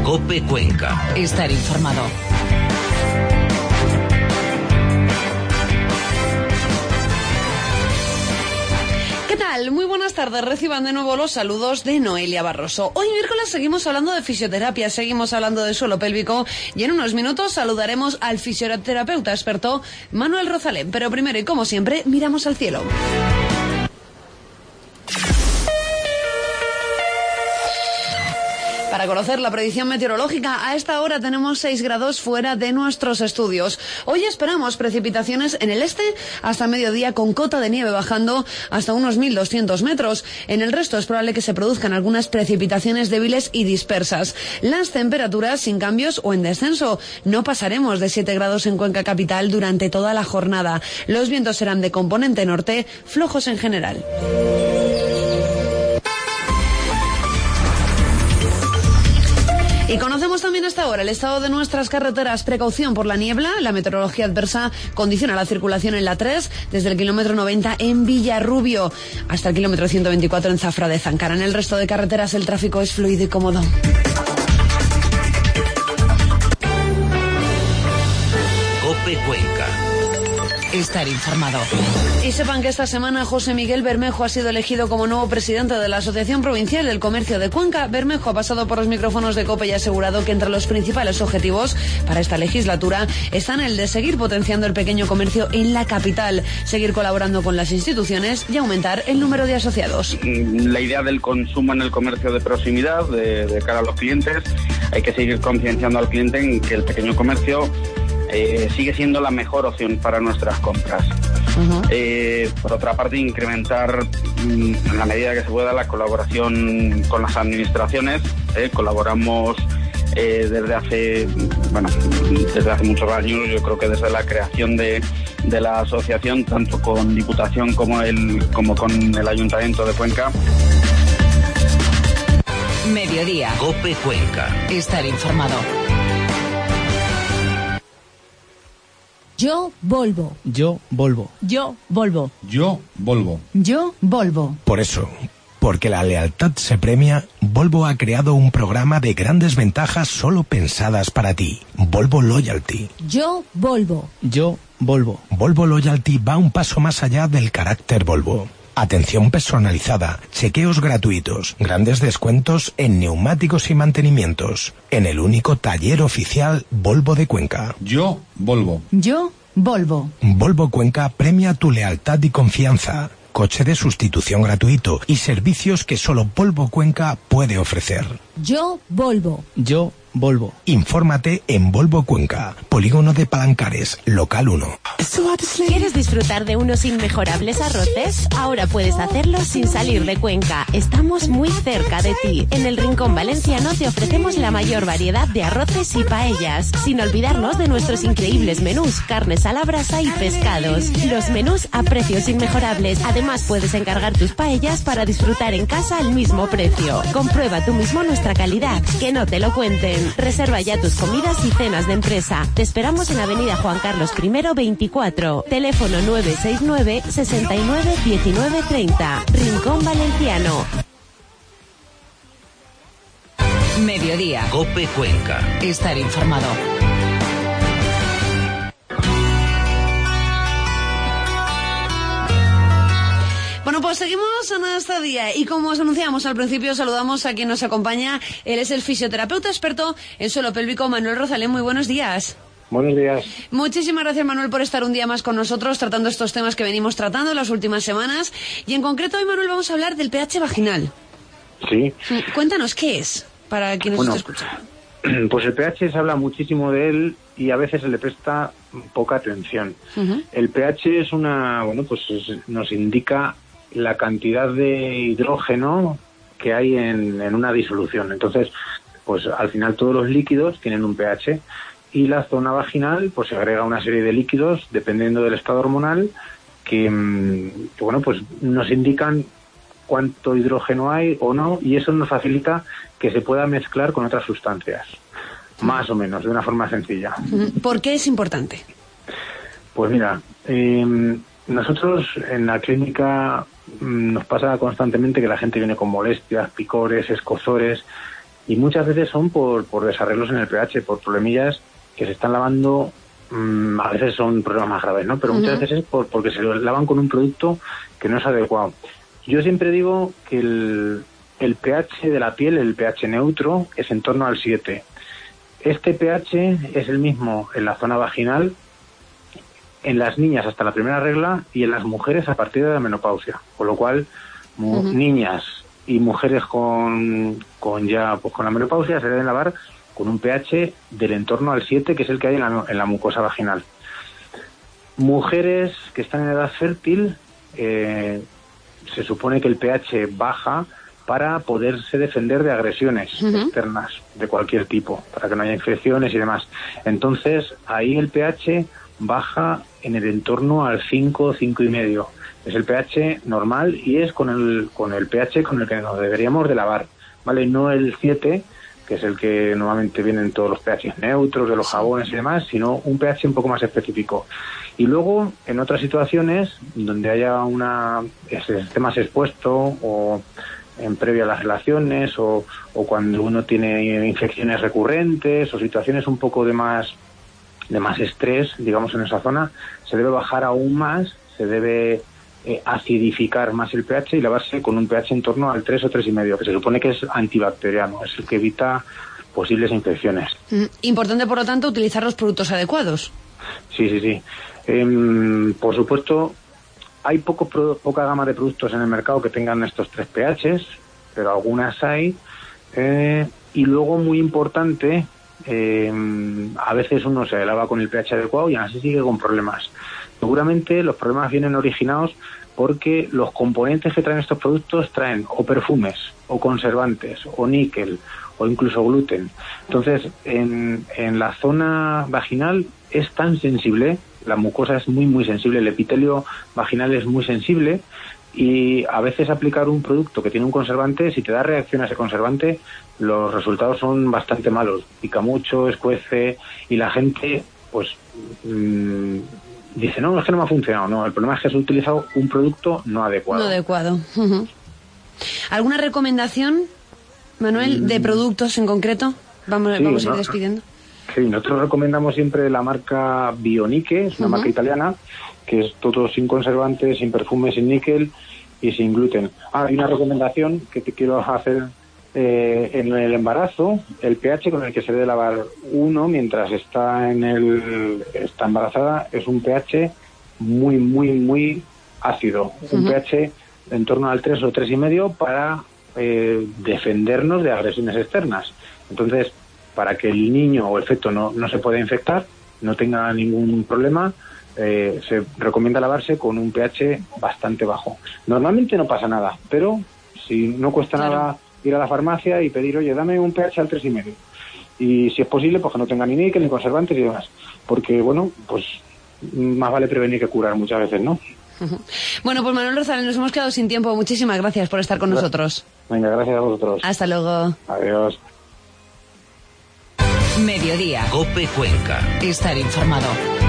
COPE Cuenca. Estar informado. ¿Qué tal? Muy buenas tardes. Reciban de nuevo los saludos de Noelia Barroso. Hoy miércoles seguimos hablando de fisioterapia, seguimos hablando de suelo pélvico y en unos minutos saludaremos al fisioterapeuta experto Manuel Rosalén. Pero primero y como siempre, miramos al cielo. Para conocer la predicción meteorológica, a esta hora tenemos 6 grados fuera de nuestros estudios. Hoy esperamos precipitaciones en el este hasta mediodía con cota de nieve bajando hasta unos 1.200 metros. En el resto es probable que se produzcan algunas precipitaciones débiles y dispersas. Las temperaturas sin cambios o en descenso. No pasaremos de 7 grados en Cuenca capital durante toda la jornada. Los vientos serán de componente norte, flojos en general. Y conocemos también hasta ahora el estado de nuestras carreteras. Precaución por la niebla. La meteorología adversa condiciona la circulación en la 3 desde el kilómetro 90 en Villarrubio hasta el kilómetro 124 en Zafra de Zancara. En el resto de carreteras el tráfico es fluido y cómodo. COPE Cuenca. Estar informado. Y sepan que esta semana José Miguel Bermejo ha sido elegido como nuevo presidente de la Asociación Provincial del Comercio de Cuenca. Bermejo ha pasado por los micrófonos de COPE y ha asegurado que entre los principales objetivos para esta legislatura están el de seguir potenciando el pequeño comercio en la capital, seguir colaborando con las instituciones y aumentar el número de asociados. La idea del consumo en el comercio de proximidad, de cara a los clientes, hay que seguir concienciando al cliente en que el pequeño comercio sigue siendo la mejor opción para nuestras compras. Por otra parte, incrementar en la medida que se pueda la colaboración con las administraciones. Colaboramos desde hace muchos años, yo creo que desde la creación de la asociación, tanto con Diputación como con el Ayuntamiento de Cuenca. Mediodía. COPE Cuenca. Estar informado. Yo Volvo. Yo Volvo. Yo Volvo. Yo Volvo. Yo Volvo. Por eso, porque la lealtad se premia, Volvo ha creado un programa de grandes ventajas solo pensadas para ti. Volvo Loyalty. Yo Volvo. Yo Volvo. Volvo Loyalty va un paso más allá del carácter Volvo. Atención personalizada, chequeos gratuitos, grandes descuentos en neumáticos y mantenimientos, en el único taller oficial Volvo de Cuenca. Yo Volvo. Yo Volvo. Volvo Cuenca premia tu lealtad y confianza. Coche de sustitución gratuito y servicios que solo Volvo Cuenca puede ofrecer. Yo Volvo. Yo Volvo. Infórmate en Volvo Cuenca, Polígono de Palancares, Local 1. ¿Quieres disfrutar de unos inmejorables arroces? Ahora puedes hacerlo sin salir de Cuenca. Estamos muy cerca de ti. En el Rincón Valenciano te ofrecemos la mayor variedad de arroces y paellas, sin olvidarnos de nuestros increíbles menús, carnes a la brasa y pescados. Los menús a precios inmejorables. Además puedes encargar tus paellas para disfrutar en casa al mismo precio. Comprueba tú mismo nuestra calidad, que no te lo cuenten. Reserva ya tus comidas y cenas de empresa. Te esperamos en Avenida Juan Carlos I 24. Teléfono 969 69 19 30. Rincón Valenciano. Mediodía. COPE Cuenca. Estar informado. Bueno, pues seguimos en este día y como os anunciamos al principio, saludamos a quien nos acompaña. Él es el fisioterapeuta experto en suelo pélvico, Manuel Rosalén. Muy buenos días. Buenos días. Muchísimas gracias, Manuel, por estar un día más con nosotros tratando estos temas que venimos tratando en las últimas semanas. Y en concreto hoy, Manuel, vamos a hablar del pH vaginal. Sí. Cuéntanos, ¿qué es? Para quien nos está escuchando. Pues el pH se habla muchísimo de él y a veces se le presta poca atención. El pH es nos indica la cantidad de hidrógeno que hay en una disolución. Entonces, pues al final todos los líquidos tienen un pH y la zona vaginal pues se agrega una serie de líquidos dependiendo del estado hormonal que nos indican cuánto hidrógeno hay o no, y eso nos facilita que se pueda mezclar con otras sustancias, más o menos, de una forma sencilla. ¿Por qué es importante? Pues mira, nosotros en la clínica nos pasa constantemente que la gente viene con molestias, picores, escozores, Y muchas veces son por desarreglos en el pH, por problemillas que se están lavando, a veces son problemas más graves, ¿no? Pero muchas veces es porque se lo lavan con un producto que no es adecuado. Yo siempre digo que el pH de la piel, el pH neutro, es en torno al 7. Este pH es el mismo en la zona vaginal, en las niñas hasta la primera regla y en las mujeres a partir de la menopausia. Con lo cual, niñas y mujeres con la menopausia se deben lavar con un pH del entorno al 7, que es el que hay en la mucosa vaginal. Mujeres que están en edad fértil, se supone que el pH baja para poderse defender de agresiones externas de cualquier tipo, para que no haya infecciones y demás. Entonces, ahí el pH baja en el entorno al 5, 5,5. Es el pH normal y es con el pH con el que nos deberíamos de lavar, ¿vale? No el 7, que es el que normalmente vienen todos los pH neutros de los jabones y demás, sino un pH un poco más específico. Y luego, en otras situaciones donde haya esté más expuesto, o en previo a las relaciones, o cuando uno tiene infecciones recurrentes, o situaciones un poco de más estrés, digamos, en esa zona, se debe bajar aún más, se debe acidificar más el pH y lavarse con un pH en torno al 3 o 3,5, que se supone que es antibacteriano, es el que evita posibles infecciones. Importante, por lo tanto, utilizar los productos adecuados. Sí. Por supuesto, hay poca gama de productos en el mercado que tengan estos 3 pHs, pero algunas hay. Y luego, muy importante, a veces uno se lava con el pH adecuado y aún así sigue con problemas. Seguramente los problemas vienen originados porque los componentes que traen estos productos traen o perfumes, o conservantes, o níquel, o incluso gluten. Entonces, en la zona vaginal es tan sensible, la mucosa es muy, muy sensible, el epitelio vaginal es muy sensible, y a veces aplicar un producto que tiene un conservante, si te da reacción a ese conservante, los resultados son bastante malos. Pica mucho, escuece, y la gente, pues, dice, no, es que no me ha funcionado. No, el problema es que has utilizado un producto no adecuado. No adecuado. ¿Alguna recomendación, Manuel, de productos en concreto? Vamos a ir despidiendo. Sí, nosotros recomendamos siempre la marca Bionique, es una marca italiana, que es todo sin conservantes, sin perfume, sin níquel y sin gluten. Hay una recomendación que te quiero hacer. En el embarazo, el pH con el que se debe lavar uno mientras está embarazada es un pH muy, muy, muy ácido. Un pH en torno al 3 o 3,5 para defendernos de agresiones externas. Entonces, para que el niño o el feto no se pueda infectar, no tenga ningún problema, se recomienda lavarse con un pH bastante bajo. Normalmente no pasa nada, pero si no cuesta nada ir a la farmacia y pedir, oye, dame un pH al 3,5. Y si es posible, pues que no tenga ni níquel, ni conservantes y demás. Porque, bueno, pues más vale prevenir que curar muchas veces, ¿no? Bueno, pues Manuel Rosales, nos hemos quedado sin tiempo. Muchísimas gracias por estar con nosotros. Venga, gracias a vosotros. Hasta luego. Adiós. Mediodía. COPE Cuenca. Estar informado.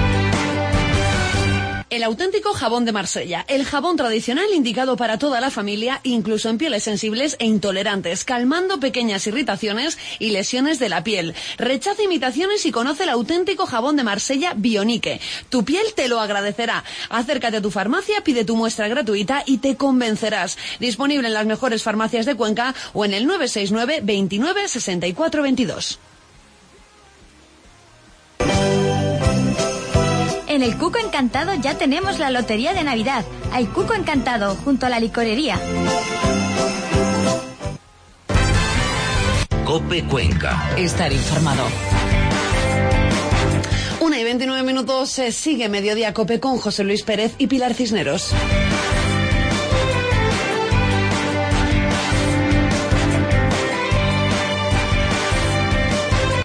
El auténtico jabón de Marsella, el jabón tradicional indicado para toda la familia, incluso en pieles sensibles e intolerantes, calmando pequeñas irritaciones y lesiones de la piel. Rechaza imitaciones y conoce el auténtico jabón de Marsella Bionique. Tu piel te lo agradecerá. Acércate a tu farmacia, pide tu muestra gratuita y te convencerás. Disponible en las mejores farmacias de Cuenca o en el 969 29 64 22. En el Cuco Encantado ya tenemos la lotería de Navidad. Hay Cuco Encantado junto a la licorería. COPE Cuenca. Estar informado. 1:29 sigue Mediodía COPE con José Luis Pérez y Pilar Cisneros.